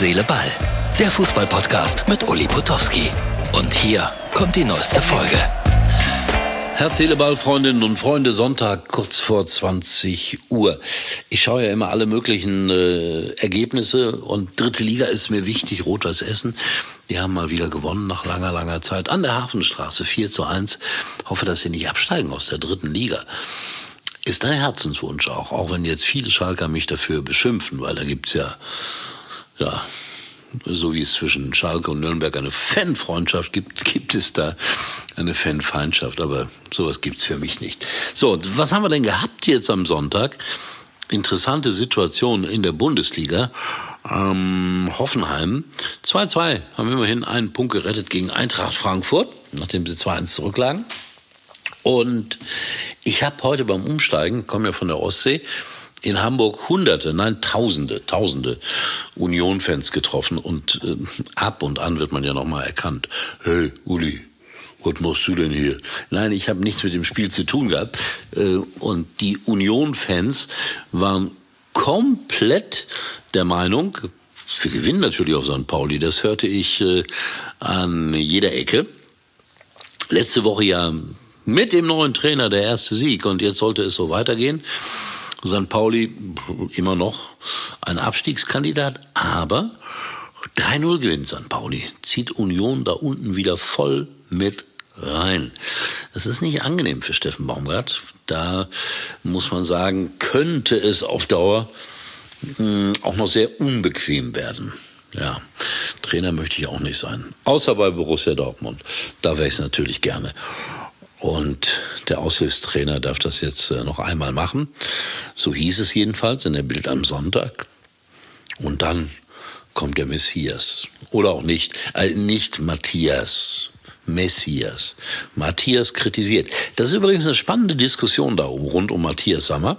Seele, Ball. Der Fußball-Podcast mit Uli Potowski. Und hier kommt die neueste Folge. Herz, Seele, Ball, Freundinnen und Freunde, Sonntag kurz vor 20 Uhr. Ich schaue ja immer alle möglichen Ergebnisse und dritte Liga ist mir wichtig, Rot-Weiß Essen. Die haben mal wieder gewonnen nach langer Zeit an der Hafenstraße 4:1. Hoffe, dass sie nicht absteigen aus der dritten Liga. Ist ein Herzenswunsch auch wenn jetzt viele Schalker mich dafür beschimpfen, weil da gibt's ja, so wie es zwischen Schalke und Nürnberg eine Fanfreundschaft gibt es da eine Fanfeindschaft, aber sowas gibt's für mich nicht. So, was haben wir denn gehabt jetzt am Sonntag? Interessante Situation in der Bundesliga. Hoffenheim 2:2, haben immerhin einen Punkt gerettet gegen Eintracht Frankfurt, nachdem sie 2:1 zurücklagen. Und ich habe heute beim Umsteigen, komme ja von der Ostsee, in Hamburg Tausende Union-Fans getroffen und ab und an wird man ja nochmal erkannt. Hey, Uli, was machst du denn hier? Nein, ich habe nichts mit dem Spiel zu tun gehabt. Und die Union-Fans waren komplett der Meinung, wir gewinnen natürlich auf St. Pauli, das hörte ich an jeder Ecke. Letzte Woche ja mit dem neuen Trainer der erste Sieg und jetzt sollte es so weitergehen. St. Pauli immer noch ein Abstiegskandidat, aber 3:0 gewinnt St. Pauli, zieht Union da unten wieder voll mit rein. Das ist nicht angenehm für Steffen Baumgart. Da muss man sagen, könnte es auf Dauer auch noch sehr unbequem werden. Ja, Trainer möchte ich auch nicht sein. Außer bei Borussia Dortmund. Da wäre ich es natürlich gerne. Und der Aushilfstrainer darf das jetzt noch einmal machen. So hieß es jedenfalls in der Bild am Sonntag. Und dann kommt der Messias. Oder auch nicht. Nicht Matthias. Messias. Matthias kritisiert. Das ist übrigens eine spannende Diskussion da rund um Matthias Sammer.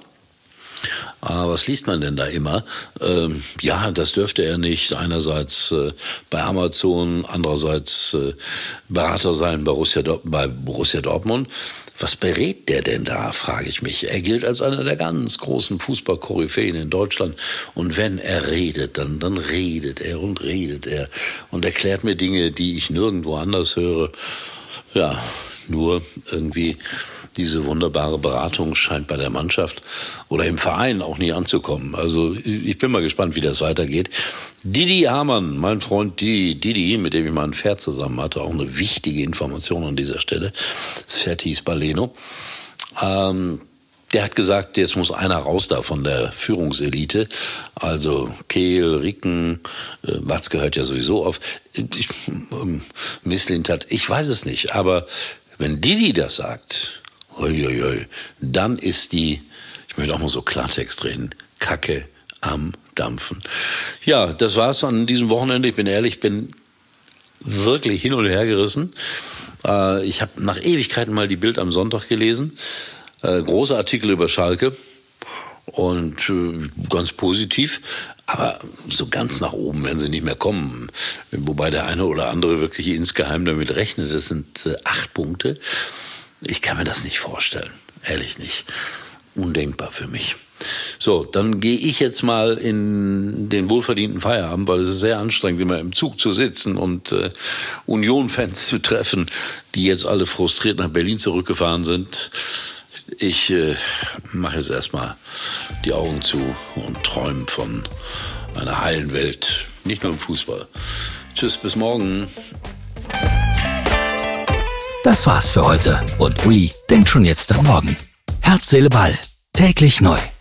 Was liest man denn da immer? Das dürfte er nicht. Einerseits bei Amazon, andererseits Berater sein bei Borussia Dortmund. Was berät der denn da, frage ich mich. Er gilt als einer der ganz großen Fußball-Koryphäen in Deutschland. Und wenn er redet, dann redet er und erklärt mir Dinge, die ich nirgendwo anders höre. Ja, nur irgendwie diese wunderbare Beratung scheint bei der Mannschaft oder im Verein auch nie anzukommen. Also ich bin mal gespannt, wie das weitergeht. Didi Hamann, mein Freund Didi, mit dem ich mal ein Pferd zusammen hatte, auch eine wichtige Information an dieser Stelle. Das Pferd hieß Baleno. Der hat gesagt, jetzt muss einer raus da von der Führungselite. Also Kehl, Ricken, Watzke hört ja sowieso auf. Mislintat, ich weiß es nicht, aber wenn Didi das sagt, dann ist ich möchte auch mal so Klartext reden, Kacke am Dampfen. Ja, das war's an diesem Wochenende. Ich bin ehrlich, bin wirklich hin und her gerissen. Ich habe nach Ewigkeiten mal die Bild am Sonntag gelesen. Große Artikel über Schalke und ganz positiv. Aber so ganz nach oben werden sie nicht mehr kommen. Wobei der eine oder andere wirklich insgeheim damit rechnet. Das sind 8 Punkte. Ich kann mir das nicht vorstellen. Ehrlich nicht. Undenkbar für mich. So, dann gehe ich jetzt mal in den wohlverdienten Feierabend, weil es ist sehr anstrengend, immer im Zug zu sitzen und Union-Fans zu treffen, die jetzt alle frustriert nach Berlin zurückgefahren sind. Ich mache jetzt erstmal die Augen zu und träume von einer heilen Welt. Nicht nur im Fußball. Tschüss, bis morgen. Das war's für heute. Und Uli denkt schon jetzt an morgen. Herz, Seele, Ball. Täglich neu.